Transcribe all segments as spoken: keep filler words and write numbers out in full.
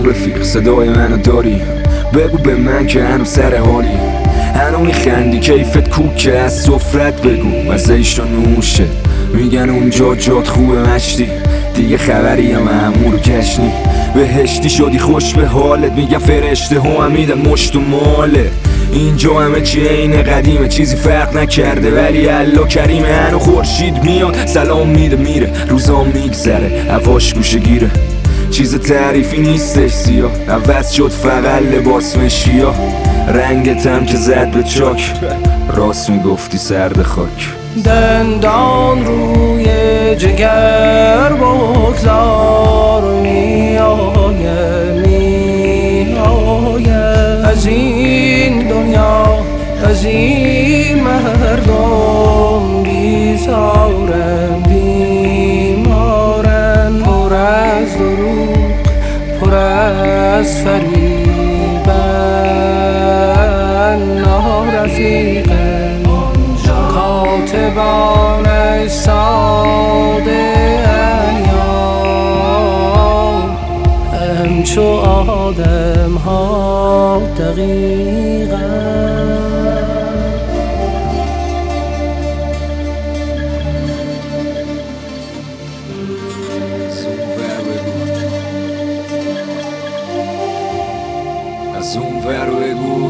رفیق صدای منو داری؟ بگو به من که هنو سر حالی، هنو میخندی کیفت کوکه، از سفرت بگو مزه ایش نوشه. میگن اونجا جات خوبه مشتی، دیگه خبری هم امورو کشنی. بهشتی شدی خوش به حالت، میگن فرشته هم میدن مشت و ماله. اینجا همه چی اینه قدیمه، چیزی فرق نکرده ولی الله کریمه. هنو خورشید میاد سلام میده میره، روزام میگذره هواش گوشه گیره. چیز تعریفی نیستش سیاه، عوض شد فقط لباس مشیا. رنگتم که زد به چاک، راست میگفتی سرد خاک. دندان روی جگر بگذار، میآیه میآیه از این دنیا، از این مردم بیزارن بیمارن. پر از دروغ پر از فریبن، نارفیقن کاتبان ساده انیام، همچو آدم ها دقیقا. از اون ور بگو،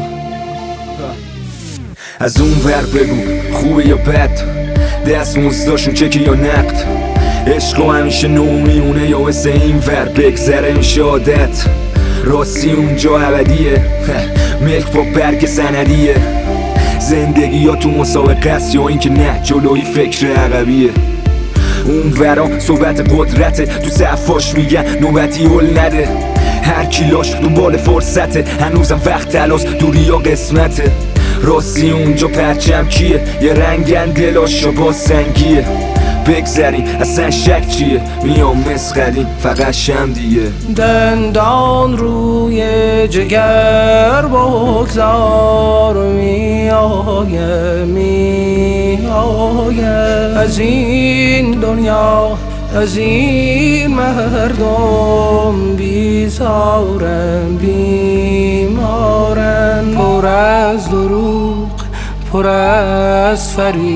از اون ور بگو خوبه یا بد، دست مزداشون چکی یا نقد. عشق همیشه نو میمونه یا مثل این ور بگذره میشه عادت. راستی اونجا ابدیه، ملک با برگ سندیه. زندگی یا تو مسابقه است یا این که نه جلوی فکر عقبیه. اون ورا صحبت قدرته، تو صفاش میگن نوبتی هل نده. هر کیلاش دنبال فرصته، هنوزم وقت تلاس دوری یا قسمته. راستی اونجا پرچم کیه، یه رنگن دلاشا با سنگیه. بگذریم اصلا شک چیه، میام مسخریم فقط شم دیگه. دندان روی جگر بگذار، میآیه میآیه از این دنیا، از این مردم بیزارن بیمارن. پر از دروغ پر از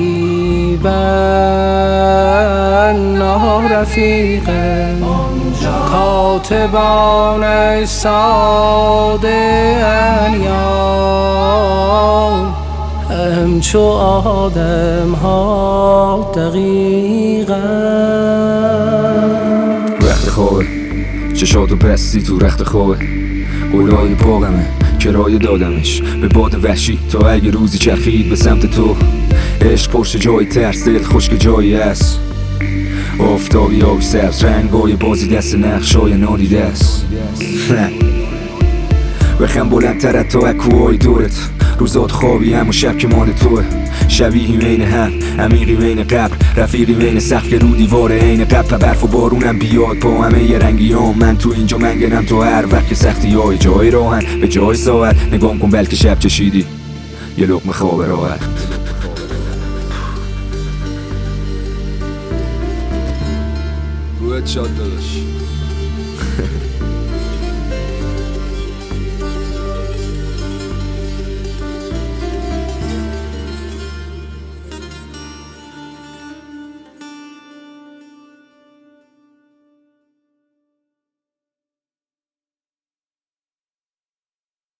فریبن، نارفیقن کاتبان ساده انیام، همچو آدم ها دقیقا. رخت خوابه چشاتو پستی تو رخت خوابه، قولای پاقمه کرایه دادمش به باد وحشی تا اگه روزی چرخید به سمت تو. عشق پشت جای ترس، دل خشک جایی هست. آفتابی آبی سبز رنگای بازی دست نقشای نادیده است. بخم بلندتر تا اکوهای دورت، روزات خوابی هم و شب که مال توه. شبیهی بین هم عمیقی بین قبر، رفیقی بین سقف که رو دیوار عین قبر. برف و بارونم بیاد با همه یه رنگی هم، من تو اینجا منگنم تو هر وقت که سختی های جای راهن به جای ساعت. نگام کن بلکه شب چشیدی یه لقمه خواب راحت. رویت شاد داداش.